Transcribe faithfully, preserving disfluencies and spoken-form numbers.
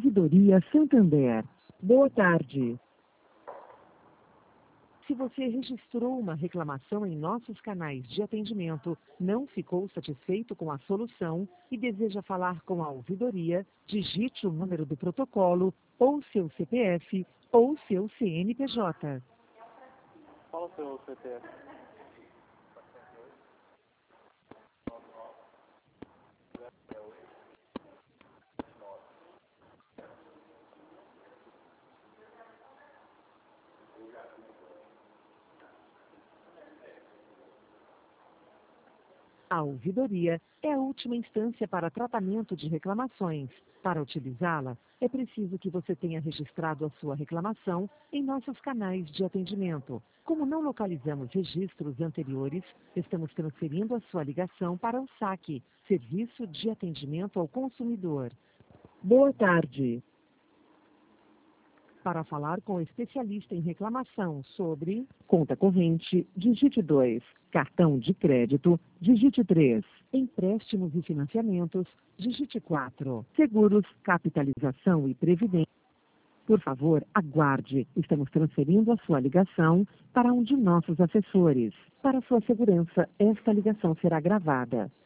Ouvidoria Santander. Boa tarde. Se você registrou uma reclamação em nossos canais de atendimento, não ficou satisfeito com a solução e deseja falar com a ouvidoria, digite o número do protocolo, ou seu C P F, ou seu C N P J. Fala o seu C P F. A ouvidoria é a última instância para tratamento de reclamações. Para utilizá-la, é preciso que você tenha registrado a sua reclamação em nossos canais de atendimento. Como não localizamos registros anteriores, estamos transferindo a sua ligação para o SAC, Serviço de Atendimento ao Consumidor. Boa tarde. Para falar com o especialista em reclamação sobre conta corrente, digite dois. Cartão de crédito, digite três. Empréstimos e financiamentos, digite quatro. Seguros, capitalização e previdência. Por favor, aguarde. Estamos transferindo a sua ligação para um de nossos assessores. Para sua segurança, esta ligação será gravada.